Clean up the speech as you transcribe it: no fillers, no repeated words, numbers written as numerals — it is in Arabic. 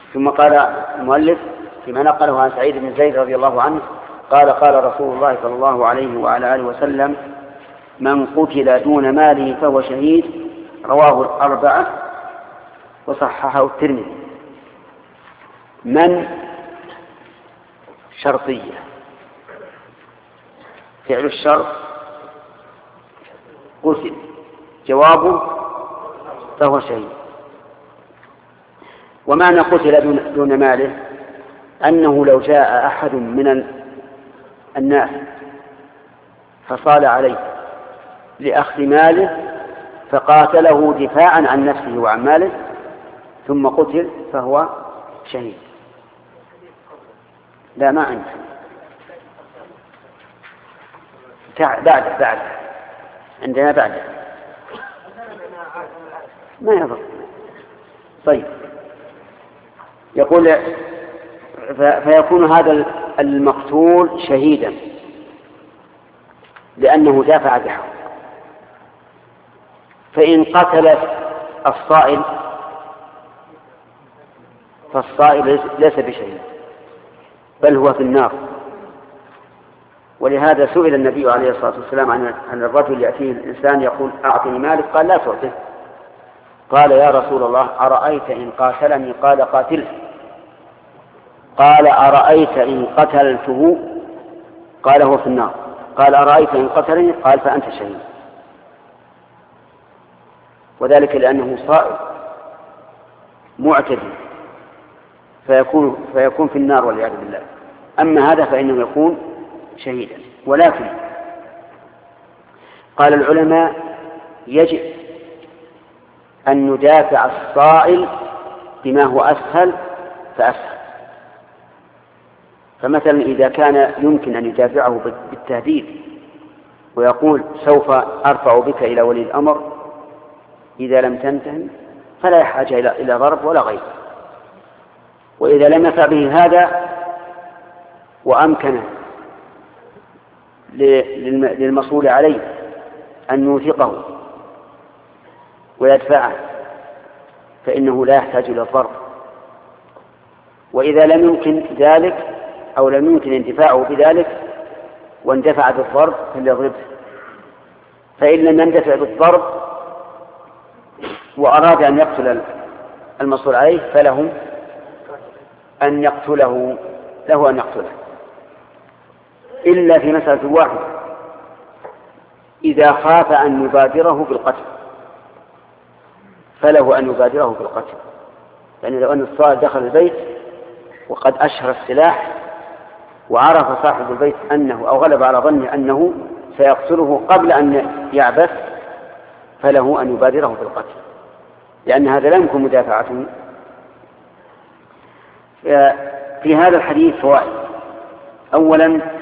ثم قال المؤلف فيما نقله عن سعيد بن زيد رضي الله عنه قال قال رسول الله صلى الله عليه وعلى آله وسلم: من قتل دون ماله فهو شهيد. رواه الأربعة وصححه الترمذي. من شرطية، فعل الشرط قتل، جوابه فهو شهيد. ومعنى قتل دون ماله أنه لو جاء أحد من الناس فصال عليه لأخذ ماله فقاتله دفاعا عن نفسه وعن ماله ثم قتل فهو شهيد. لا، ما عندي، بعد عندنا بعد ما يضر. طيب، يقول فيكون هذا المقتول شهيدا لأنه دافع بحق. فإن قتل الصائل فالصائل ليس بشهيد بل هو في النار. ولهذا سئل النبي عليه الصلاة والسلام عن الرجل يأتيه الإنسان يقول: أعطني مالك، قال: لا تعطيه. قال: يا رسول الله، أرأيت إن قاتلني؟ قال: قاتله. قال: أرأيت إن قتلته؟ قال: هو في النار. قال: أرأيت إن قتلني؟ قال: فأنت شهيد. وذلك لأنه صائل معتدي فيكون في النار والعياذ بالله. أما هذا فإنه يكون شهيدا. ولكن قال العلماء: يجب أن ندافع الصائل بما هو أسهل فأسهل. فمثلا إذا كان يمكن أن يدافعه بالتهديد ويقول: سوف أرفع بك إلى ولي الأمر إذا لم تنتهي، فلا يحتاج إلى ضرب ولا غيره. وإذا لم يفع به هذا وأمكن للمصول عليه أن يوثقه ويدفعه فإنه لا يحتاج إلى الضرب. وإذا لم يمكن ذلك أو لم يمكن انتفاعه بذلك واندفع بالضرب فليضربه. فإن لم يندفع بالضرب وأراد أن يقتل المصول عليه فله أن يقتله، إلا في مسألة واحدة: إذا خاف أن يبادره بالقتل فله أن يبادره بالقتل. يعني لو أن الصائل دخل البيت وقد أشهر السلاح وعرف صاحب البيت أنه أو غلب على ظنه أنه سيقتله قبل أن يعبث فله أن يبادره بالقتل، لأن هذا لا يمكن مدافعته. في هذا الحديث فوائد. أولا: